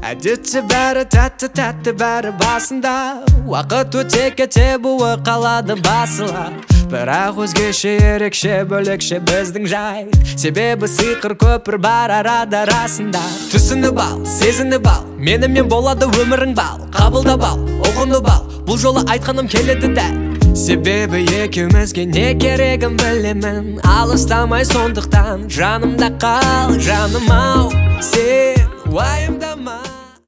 әдетте бәрі тәтті бәрі басында, уақыт өте кете буы қалады басыла. Бірақ өзгеше ерекше бөлекше біздің жай, себебі сиқыр көпір бар арада расында. Түсініп ал, сезініп ал, менімен болады өмірің бал. Қабылдап ал, ұғынып ал, бұл жолы айтқаным келеді дәл. Себебі екеумізге не керегін білемін, алыстамай сондықтан жанымда қал, жаным ау. Сен уайымдама.